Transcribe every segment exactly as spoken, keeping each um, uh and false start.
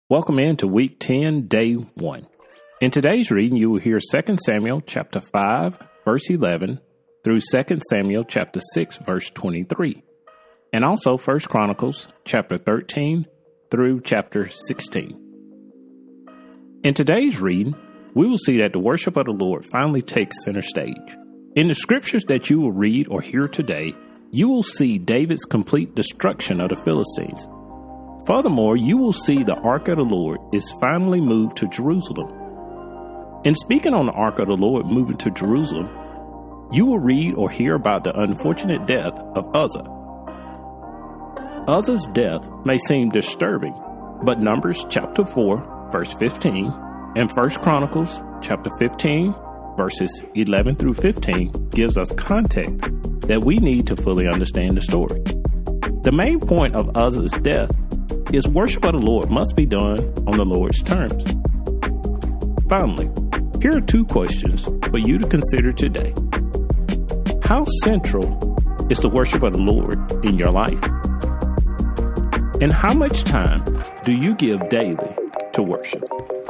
Welcome in to week ten, day one. In today's reading, you will hear Second Samuel chapter five, verse eleven, through Second Samuel chapter six, verse twenty-three, and also First Chronicles chapter thirteen through chapter sixteen. In today's reading, we will see that the worship of the Lord finally takes center stage. In the scriptures that you will read or hear today, you will see David's complete destruction of the Philistines. Furthermore, you will see the Ark of the Lord is finally moved to Jerusalem. In speaking on the Ark of the Lord moving to Jerusalem, you will read or hear about the unfortunate death of Uzzah. Uzzah's death may seem disturbing, but Numbers chapter four, verse fifteen, and First Chronicles chapter fifteen, verses eleven through fifteen gives us context that we need to fully understand the story. The main point of Uzzah's death is worship of the Lord must be done on the Lord's terms. Finally, here are two questions for you to consider today. How central is the worship of the Lord in your life? And how much time do you give daily to worship?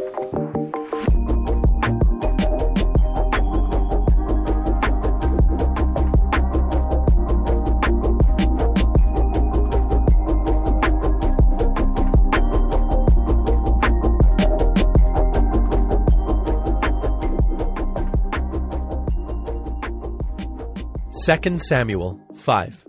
Second Samuel five.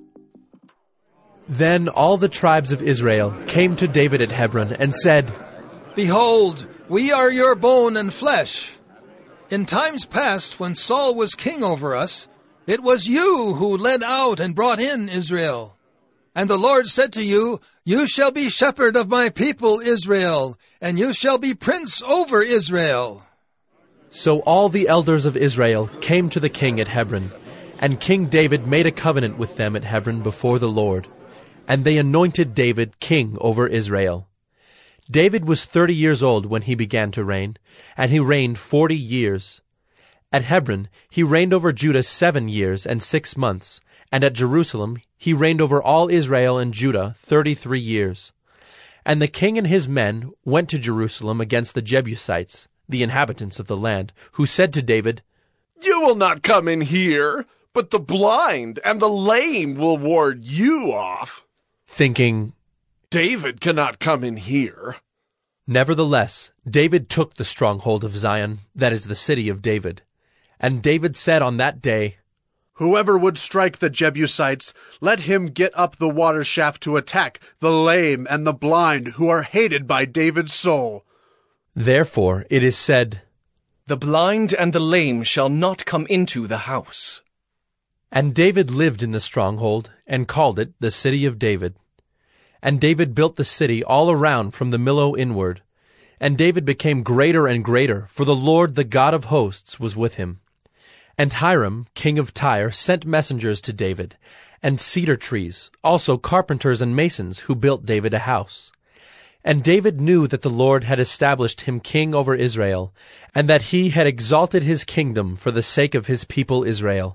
Then all the tribes of Israel came to David at Hebron and said, Behold, we are your bone and flesh. In times past, when Saul was king over us, it was you who led out and brought in Israel. And the Lord said to you, You shall be shepherd of my people Israel, and you shall be prince over Israel. So all the elders of Israel came to the king at Hebron, and King David made a covenant with them at Hebron before the Lord, and they anointed David king over Israel. David was thirty years old when he began to reign, and he reigned forty years. At Hebron he reigned over Judah seven years and six months, and at Jerusalem he reigned over all Israel and Judah thirty-three years. And the king and his men went to Jerusalem against the Jebusites, the inhabitants of the land, who said to David, You will not come in here, but the blind and the lame will ward you off. Thinking, David cannot come in here. Nevertheless, David took the stronghold of Zion, that is the city of David. And David said on that day, Whoever would strike the Jebusites, let him get up the water shaft to attack the lame and the blind who are hated by David's soul. Therefore it is said, The blind and the lame shall not come into the house. And David lived in the stronghold, and called it the city of David. And David built the city all around from the Millo inward. And David became greater and greater, for the Lord the God of hosts was with him. And Hiram, king of Tyre, sent messengers to David, and cedar trees, also carpenters and masons, who built David a house. And David knew that the Lord had established him king over Israel, and that he had exalted his kingdom for the sake of his people Israel.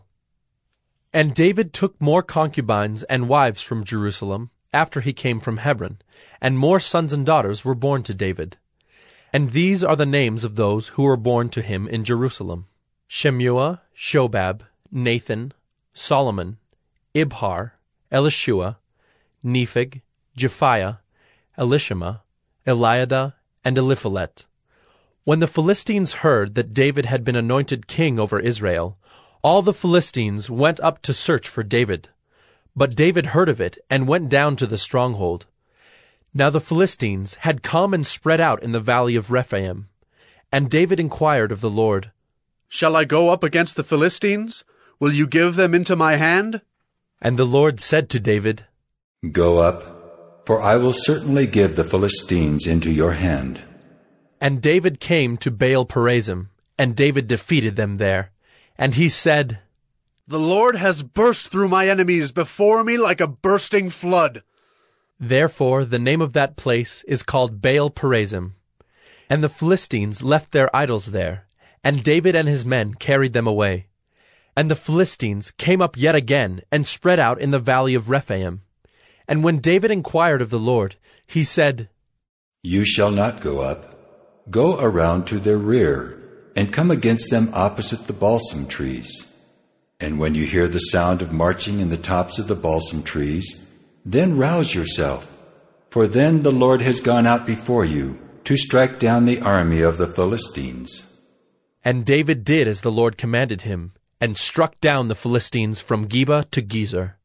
And David took more concubines and wives from Jerusalem after he came from Hebron, and more sons and daughters were born to David. And these are the names of those who were born to him in Jerusalem: Shemua, Shobab, Nathan, Solomon, Ibhar, Elishua, Nepheg, Japhiah, Elishama, Eliada, and Eliphalet. When the Philistines heard that David had been anointed king over Israel, all the Philistines went up to search for David. But David heard of it and went down to the stronghold. Now the Philistines had come and spread out in the valley of Rephaim. And David inquired of the Lord, Shall I go up against the Philistines? Will you give them into my hand? And the Lord said to David, Go up, for I will certainly give the Philistines into your hand. And David came to Baal-perazim, and David defeated them there. And he said, The Lord has burst through my enemies before me like a bursting flood. Therefore the name of that place is called Baal-perazim. And the Philistines left their idols there, and David and his men carried them away. And the Philistines came up yet again, and spread out in the valley of Rephaim. And when David inquired of the Lord, he said, You shall not go up. Go around to their rear, and come against them opposite the balsam trees. And when you hear the sound of marching in the tops of the balsam trees, then rouse yourself, for then the Lord has gone out before you to strike down the army of the Philistines. And David did as the Lord commanded him, and struck down the Philistines from Geba to Gezer.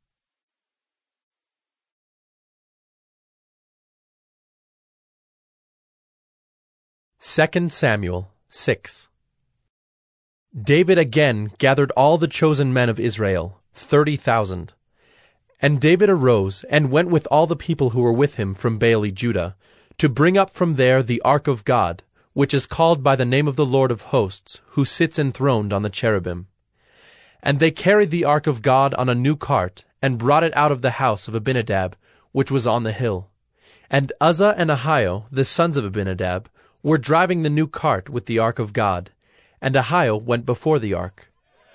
Second Samuel six. David again gathered all the chosen men of Israel, thirty thousand. And David arose and went with all the people who were with him from Baale Judah, to bring up from there the ark of God, which is called by the name of the Lord of hosts, who sits enthroned on the cherubim. And they carried the ark of God on a new cart, and brought it out of the house of Abinadab, which was on the hill. And Uzzah and Ahio, the sons of Abinadab, were driving the new cart with the ark of God, and Ahio went before the ark.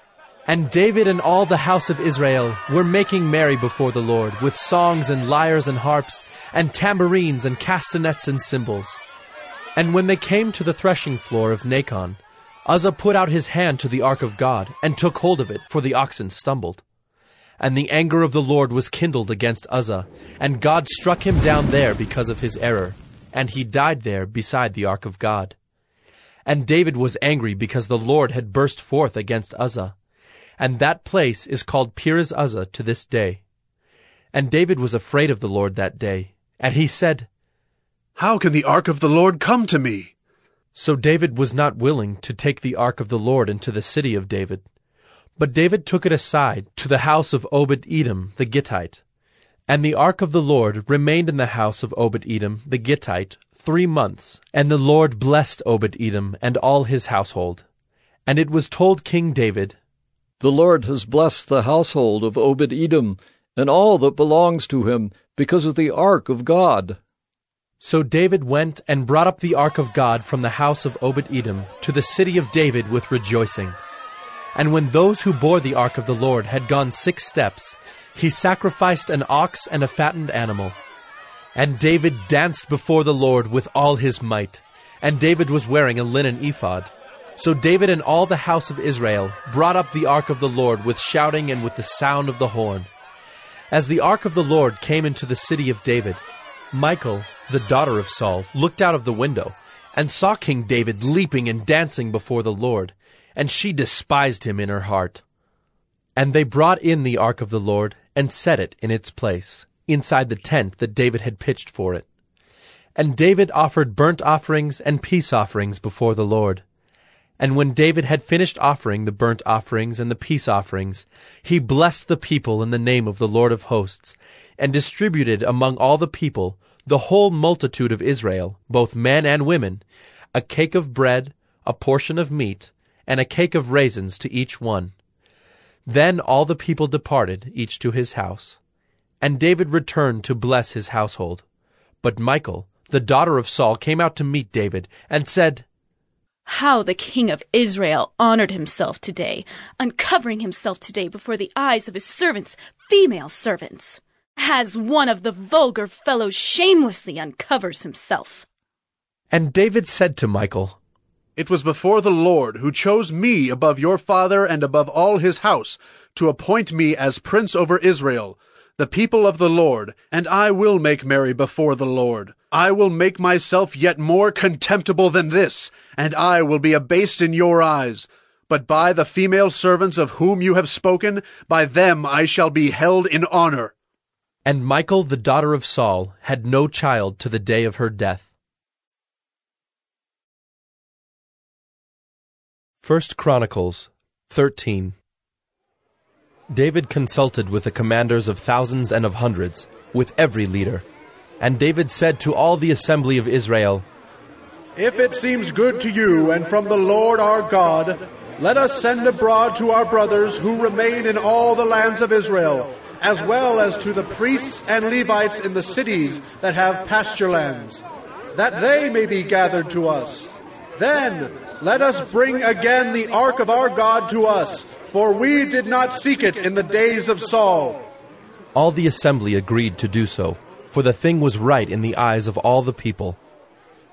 And David and all the house of Israel were making merry before the Lord, with songs and lyres and harps, and tambourines and castanets and cymbals. And when they came to the threshing floor of Nacon, Uzzah put out his hand to the ark of God, and took hold of it, for the oxen stumbled. And the anger of the Lord was kindled against Uzzah, and God struck him down there because of his error, and he died there beside the ark of God. And David was angry because the Lord had burst forth against Uzzah. And that place is called Perez Uzzah to this day. And David was afraid of the Lord that day, and he said, How can the ark of the Lord come to me? So David was not willing to take the ark of the Lord into the city of David. But David took it aside to the house of Obed-Edom the Gittite. And the ark of the Lord remained in the house of Obed-Edom the Gittite three months, and the Lord blessed Obed-Edom and all his household. And it was told King David, The Lord has blessed the household of Obed-Edom and all that belongs to him because of the ark of God. So David went and brought up the ark of God from the house of Obed-Edom to the city of David with rejoicing. And when those who bore the ark of the Lord had gone six steps, he sacrificed an ox and a fattened animal. And David danced before the Lord with all his might. And David was wearing a linen ephod. So David and all the house of Israel brought up the ark of the Lord with shouting and with the sound of the horn. As the ark of the Lord came into the city of David, Michal, the daughter of Saul, looked out of the window, and saw King David leaping and dancing before the Lord, and she despised him in her heart. And they brought in the ark of the Lord, and set it in its place, inside the tent that David had pitched for it. And David offered burnt offerings and peace offerings before the Lord. And when David had finished offering the burnt offerings and the peace offerings, he blessed the people in the name of the Lord of hosts, and distributed among all the people, the whole multitude of Israel, both men and women, a cake of bread, a portion of meat, and a cake of raisins to each one. Then all the people departed, each to his house. And David returned to bless his household. But Michal, the daughter of Saul, came out to meet David, and said, How the king of Israel honored himself today, uncovering himself today before the eyes of his servants, female servants, as one of the vulgar fellows shamelessly uncovers himself. And David said to Michal, It was before the Lord who chose me above your father and above all his house, to appoint me as prince over Israel, the people of the Lord, and I will make merry before the Lord. I will make myself yet more contemptible than this, and I will be abased in your eyes. But by the female servants of whom you have spoken, by them I shall be held in honor. And Michal, the daughter of Saul, had no child to the day of her death. First Chronicles thirteen. David consulted with the commanders of thousands and of hundreds, with every leader. And David said to all the assembly of Israel, If it seems good to you and from the Lord our God, let us send abroad to our brothers who remain in all the lands of Israel, as well as to the priests and Levites in the cities that have pasture lands, that they may be gathered to us. Then let us bring again the ark of our God to us, for we did not seek it in the days of Saul. All the assembly agreed to do so, for the thing was right in the eyes of all the people.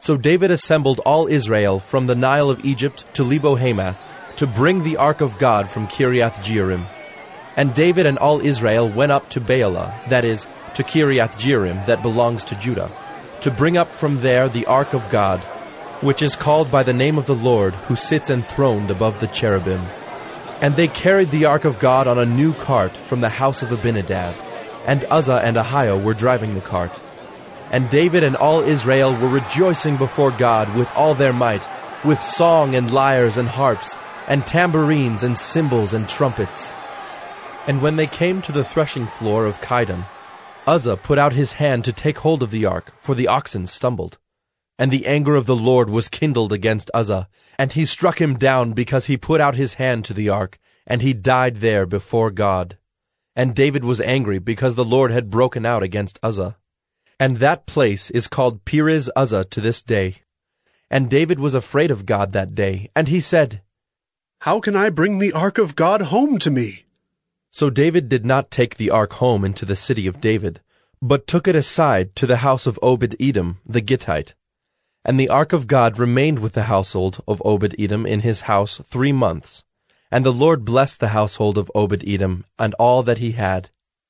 So David assembled all Israel from the Nile of Egypt to Lebo-Hamath to bring the ark of God from Kiriath-Jearim. And David and all Israel went up to Baalah, that is, to Kiriath-Jearim that belongs to Judah, to bring up from there the ark of God, which is called by the name of the Lord, who sits enthroned above the cherubim. And they carried the ark of God on a new cart from the house of Abinadab, and Uzzah and Ahio were driving the cart. And David and all Israel were rejoicing before God with all their might, with song and lyres and harps, and tambourines and cymbals and trumpets. And when they came to the threshing floor of Chidon, Uzzah put out his hand to take hold of the ark, for the oxen stumbled. And the anger of the Lord was kindled against Uzzah, and he struck him down because he put out his hand to the ark, and he died there before God. And David was angry because the Lord had broken out against Uzzah. And that place is called Perez Uzzah to this day. And David was afraid of God that day, and he said, "How can I bring the ark of God home to me?" So David did not take the ark home into the city of David, but took it aside to the house of Obed-Edom the Gittite. And the ark of God remained with the household of Obed-Edom in his house three months. And the Lord blessed the household of Obed-Edom and all that he had.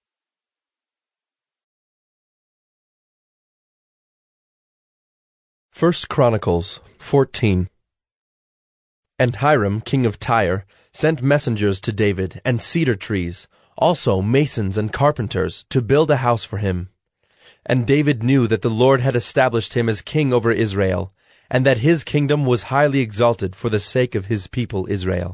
First Chronicles fourteen. And Hiram, king of Tyre, sent messengers to David, and cedar trees, also masons and carpenters, to build a house for him. And David knew that the Lord had established him as king over Israel, and that his kingdom was highly exalted for the sake of his people Israel.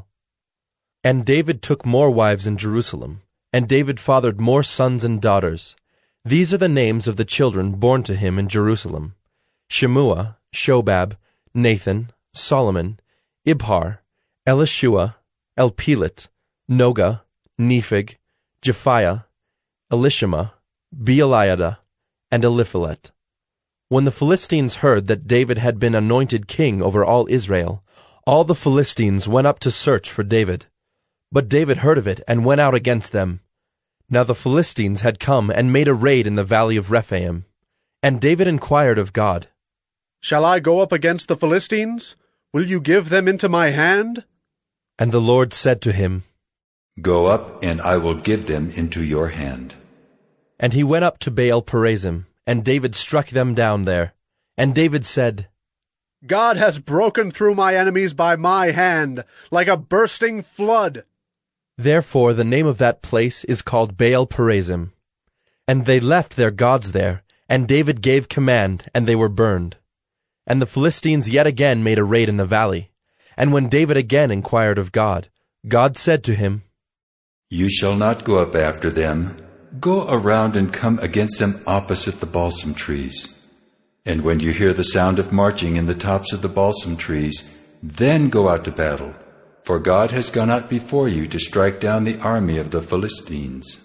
And David took more wives in Jerusalem, and David fathered more sons and daughters. These are the names of the children born to him in Jerusalem: Shemua, Shobab, Nathan, Solomon, Ibhar, Elishua, Elpelet, Noga, Nepheg, Japhiah, Elishama, Beeliada, and Eliphalet. When the Philistines heard that David had been anointed king over all Israel, all the Philistines went up to search for David. But David heard of it and went out against them. Now the Philistines had come and made a raid in the valley of Rephaim. And David inquired of God, "Shall I go up against the Philistines? Will you give them into my hand?" And the Lord said to him, "Go up, and I will give them into your hand." And he went up to Baal-perazim, and David struck them down there. And David said, "God has broken through my enemies by my hand, like a bursting flood." Therefore the name of that place is called Baal-perazim. And they left their gods there, and David gave command, and they were burned. And the Philistines yet again made a raid in the valley. And when David again inquired of God, God said to him, "You shall not go up after them. Go around and come against them opposite the balsam trees. And when you hear the sound of marching in the tops of the balsam trees, then go out to battle, for God has gone out before you to strike down the army of the Philistines."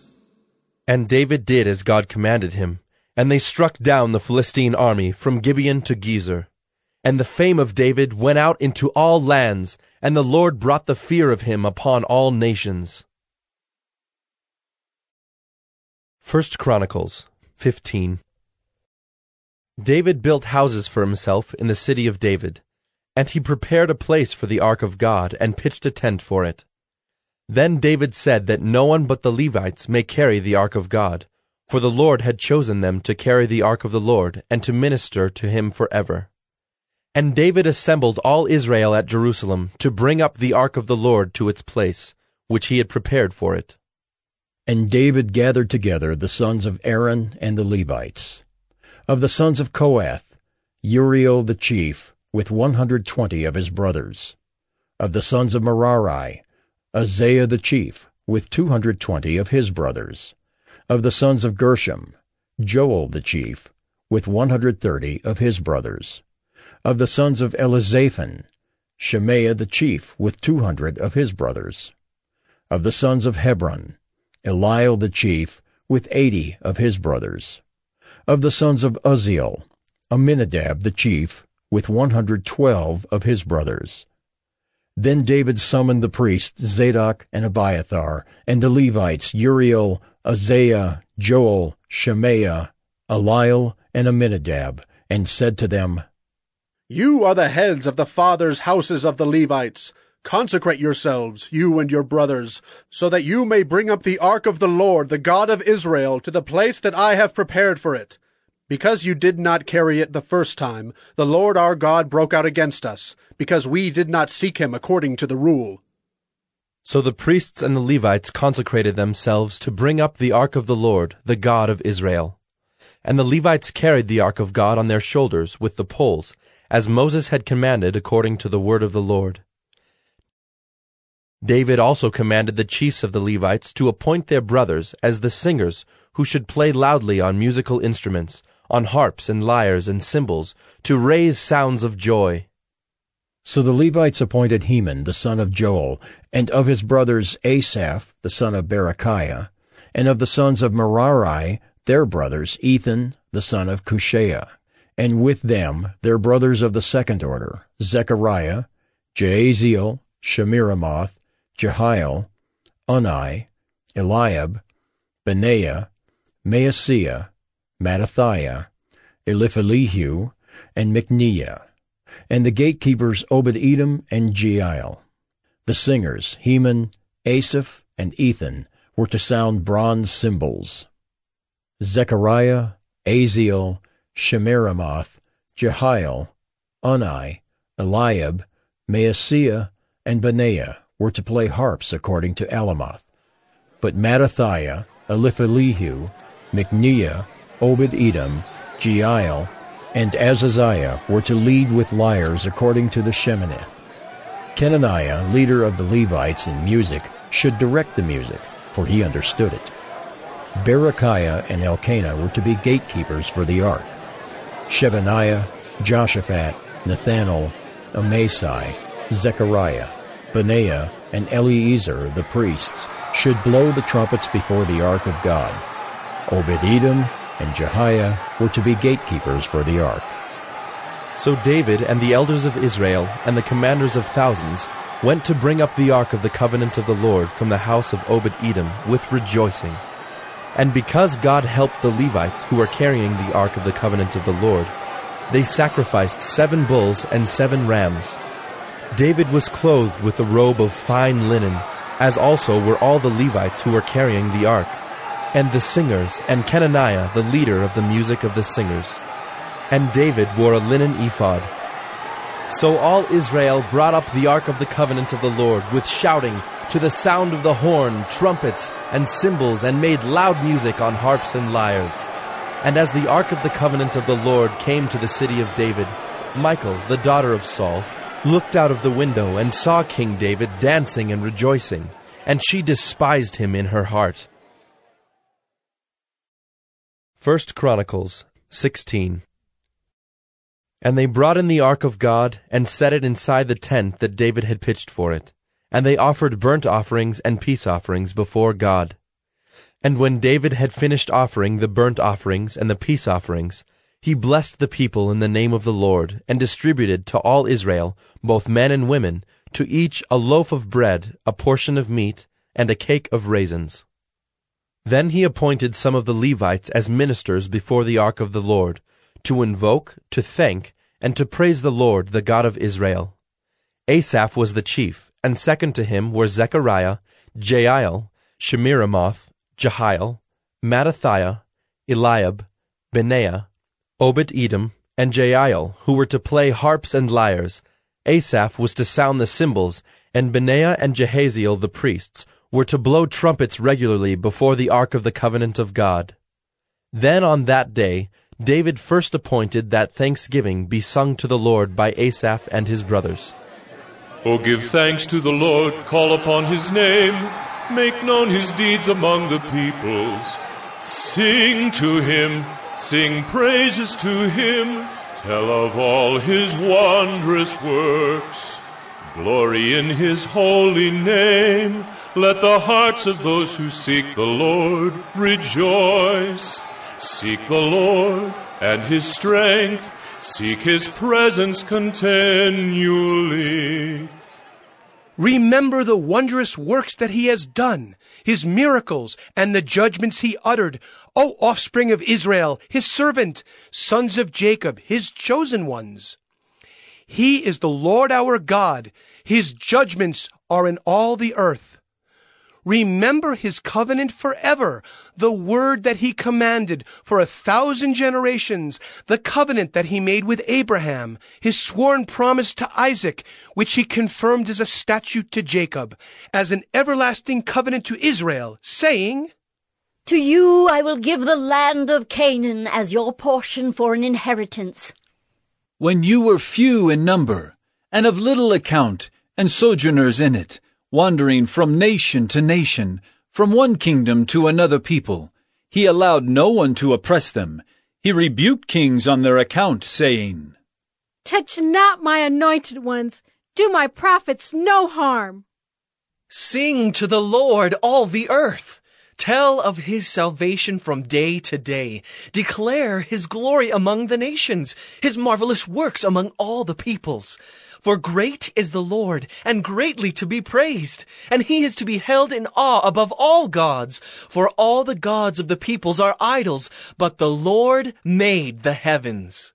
And David did as God commanded him, and they struck down the Philistine army from Gibeon to Gezer. And the fame of David went out into all lands, and the Lord brought the fear of him upon all nations. First Chronicles fifteen. David built houses for himself in the city of David, and he prepared a place for the ark of God, and pitched a tent for it. Then David said that no one but the Levites may carry the ark of God, for the Lord had chosen them to carry the ark of the Lord, and to minister to him forever. And David assembled all Israel at Jerusalem to bring up the ark of the Lord to its place, which he had prepared for it. And David gathered together the sons of Aaron and the Levites. Of the sons of Kohath, Uriel the chief, with one hundred twenty of his brothers. Of the sons of Merari, Isaiah the chief, with two hundred twenty of his brothers. Of the sons of Gershom, Joel the chief, with one hundred thirty of his brothers. Of the sons of Elizaphan, Shemaiah the chief, with two hundred of his brothers. Of the sons of Hebron, Eliel the chief, with eighty of his brothers. Of the sons of Uzziel, Aminadab the chief, with one hundred twelve of his brothers. Then David summoned the priests Zadok and Abiathar, and the Levites Uriel, Isaiah, Joel, Shemaiah, Eliel, and Aminadab, and said to them, You are the heads of the fathers' houses of the Levites. Consecrate yourselves, you and your brothers, so that you may bring up the ark of the Lord, the God of Israel, to the place that I have prepared for it. Because you did not carry it the first time, the Lord our God broke out against us, because we did not seek him according to the rule. So the priests and the Levites consecrated themselves to bring up the ark of the Lord, the God of Israel. And the Levites carried the ark of God on their shoulders with the poles, as Moses had commanded according to the word of the Lord. David also commanded the chiefs of the Levites to appoint their brothers as the singers who should play loudly on musical instruments, on harps and lyres and cymbals, to raise sounds of joy. So the Levites appointed Heman the son of Joel, and of his brothers Asaph the son of Berechiah, and of the sons of Merari their brothers Ethan the son of Cushaiah, and with them their brothers of the second order, Zechariah, Jaaziel, Shemiramoth, Jehiel, Unai, Eliab, Benaiah, Maaseiah, Mattathiah, Eliphelehu, and Micneiah, and the gatekeepers Obed-Edom and Jeiel. The singers, Heman, Asaph, and Ethan, were to sound bronze cymbals. Zechariah, Aziel, Shemiramoth, Jehiel, Unai, Eliab, Maaseiah, and Benaiah were to play harps according to Alamoth. But Mattathiah, Eliphelehu, Micneiah, Obed-Edom, Jeiel, and Azaziah were to lead with lyres according to the Sheminith. Kenaniah, leader of the Levites in music, should direct the music, for he understood it. Berechiah and Elkanah were to be gatekeepers for the ark. Shebaniah, Joshaphat, Nethanel, Amasai, Zechariah, Benaiah, and Eleazar the priests should blow the trumpets before the ark of God. Obed-Edom and Jehiah were to be gatekeepers for the ark. So David and the elders of Israel and the commanders of thousands went to bring up the ark of the covenant of the Lord from the house of Obed-Edom with rejoicing. And because God helped the Levites who were carrying the ark of the covenant of the Lord, they sacrificed seven bulls and seven rams. David was clothed with a robe of fine linen, as also were all the Levites who were carrying the ark, and the singers, and Kenaniah the leader of the music of the singers. And David wore a linen ephod. So all Israel brought up the ark of the covenant of the Lord with shouting, to the sound of the horn, trumpets, and cymbals, and made loud music on harps and lyres. And as the ark of the covenant of the Lord came to the city of David, Michal, the daughter of Saul, looked out of the window and saw King David dancing and rejoicing, and she despised him in her heart. First Chronicles sixteen. And they brought in the ark of God, and set it inside the tent that David had pitched for it. And they offered burnt offerings and peace offerings before God. And when David had finished offering the burnt offerings and the peace offerings, he blessed the people in the name of the Lord, and distributed to all Israel, both men and women, to each a loaf of bread, a portion of meat, and a cake of raisins. Then he appointed some of the Levites as ministers before the ark of the Lord, to invoke, to thank, and to praise the Lord, the God of Israel. Asaph was the chief, and second to him were Zechariah, Jeiel, Shemiramoth, Jehiel, Mattathiah, Eliab, Benaiah, Obed-Edom, and Jeiel, who were to play harps and lyres. Asaph was to sound the cymbals, and Benaiah and Jehaziel the priests were to blow trumpets regularly before the ark of the covenant of God. Then on that day David first appointed that thanksgiving be sung to the Lord by Asaph and his brothers. O give thanks to the Lord, call upon his name, make known his deeds among the peoples. Sing to him, sing praises to him, tell of all his wondrous works. Glory in his holy name, let the hearts of those who seek the Lord rejoice. Seek the Lord and his strength, seek his presence continually. Remember the wondrous works that he has done, his miracles, and the judgments he uttered, O offspring of Israel, his servant, sons of Jacob, his chosen ones. He is the Lord our God. His judgments are in all the earth. Remember his covenant forever, the word that he commanded for a thousand generations, the covenant that he made with Abraham, his sworn promise to Isaac, which he confirmed as a statute to Jacob, as an everlasting covenant to Israel, saying, To you I will give the land of Canaan as your portion for an inheritance. When you were few in number, and of little account, and sojourners in it, wandering from nation to nation, from one kingdom to another people, he allowed no one to oppress them. He rebuked kings on their account, saying, Touch not my anointed ones, do my prophets no harm. Sing to the Lord, all the earth. Tell of his salvation from day to day. Declare his glory among the nations, his marvelous works among all the peoples. For great is the Lord, and greatly to be praised, and he is to be held in awe above all gods. For all the gods of the peoples are idols, but the Lord made the heavens.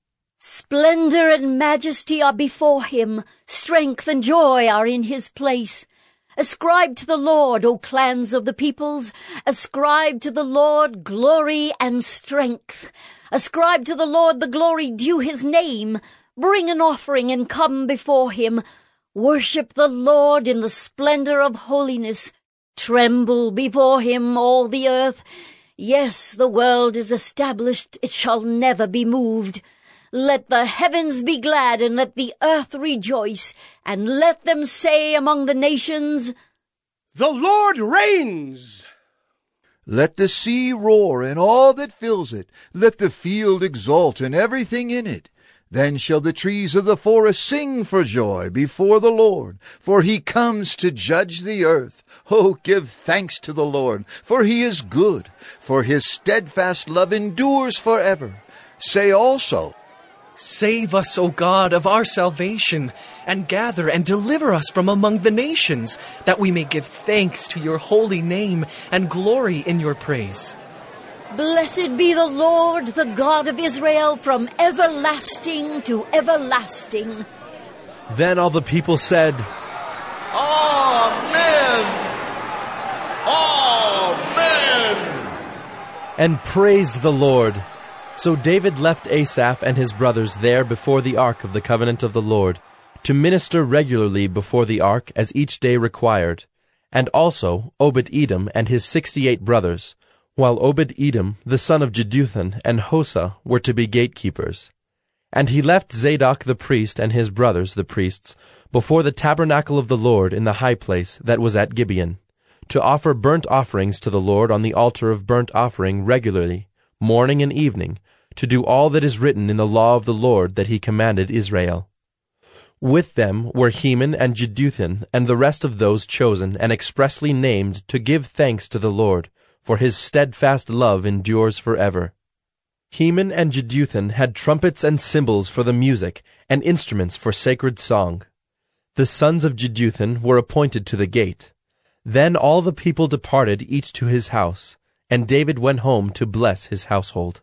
Splendor and majesty are before him, strength and joy are in his place. Ascribe to the Lord, O clans of the peoples. Ascribe to the Lord glory and strength. Ascribe to the Lord the glory due his name. Bring an offering and come before him. Worship the Lord in the splendor of holiness. Tremble before him, all the earth. Yes, the world is established, it shall never be moved. Let the heavens be glad, and let the earth rejoice, and let them say among the nations, The Lord reigns! Let the sea roar and all that fills it. Let the field exult and everything in it. Then shall the trees of the forest sing for joy before the Lord, for he comes to judge the earth. Oh, give thanks to the Lord, for he is good, for his steadfast love endures forever. Say also, Save us, O God, of our salvation, and gather and deliver us from among the nations, that we may give thanks to your holy name and glory in your praise. Blessed be the Lord, the God of Israel, from everlasting to everlasting. Then all the people said, Amen! Amen! and praised the Lord. So David left Asaph and his brothers there before the ark of the covenant of the Lord, to minister regularly before the ark as each day required, and also Obed-Edom and his sixty-eight brothers, while Obed-Edom, the son of Jeduthun, and Hosah were to be gatekeepers. And he left Zadok the priest and his brothers the priests before the tabernacle of the Lord in the high place that was at Gibeon, to offer burnt offerings to the Lord on the altar of burnt offering regularly, morning and evening, to do all that is written in the law of the Lord that he commanded Israel. With them were Heman and Jeduthun and the rest of those chosen and expressly named to give thanks to the Lord, for his steadfast love endures forever. Heman and Jeduthun had trumpets and cymbals for the music, and instruments for sacred song. The sons of Jeduthun were appointed to the gate. Then all the people departed each to his house, and David went home to bless his household.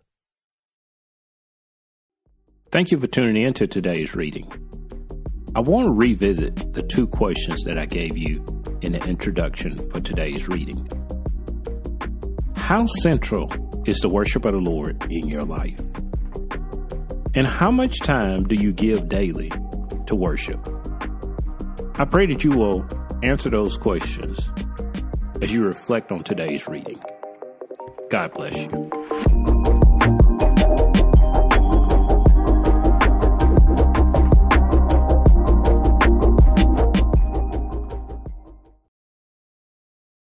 Thank you for tuning in to today's reading. I want to revisit the two questions that I gave you in the introduction for today's reading. How central is the worship of the Lord in your life? And how much time do you give daily to worship? I pray that you will answer those questions as you reflect on today's reading. God bless you.